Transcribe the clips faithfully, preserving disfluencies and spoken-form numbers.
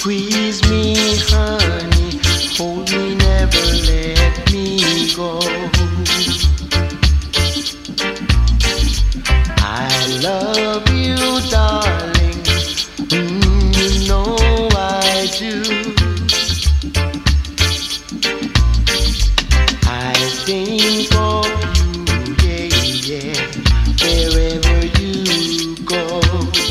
Squeeze me, honey, hold me, never let me go. I love you, darling, mm, you know I do. I think of you, yeah, yeah, wherever you go.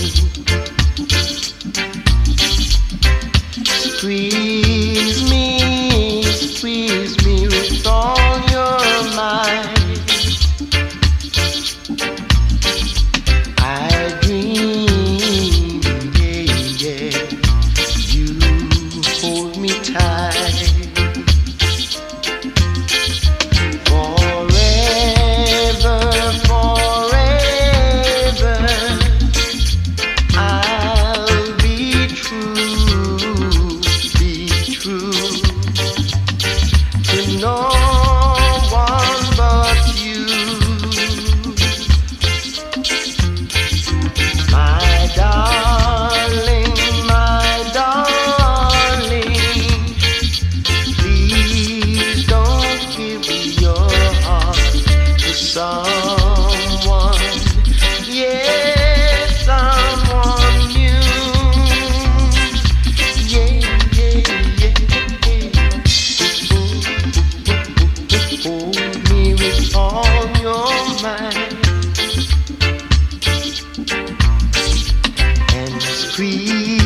Squeeze me, squeeze me with all your might. I dream, yeah, yeah, you hold me tight. Forever, forever, I'll be true, be true to no one but you. My darling, my darling, please don't give your heart to someone, yeah, someone new. Yeah, yeah, yeah. Hold me with all your might and squeeze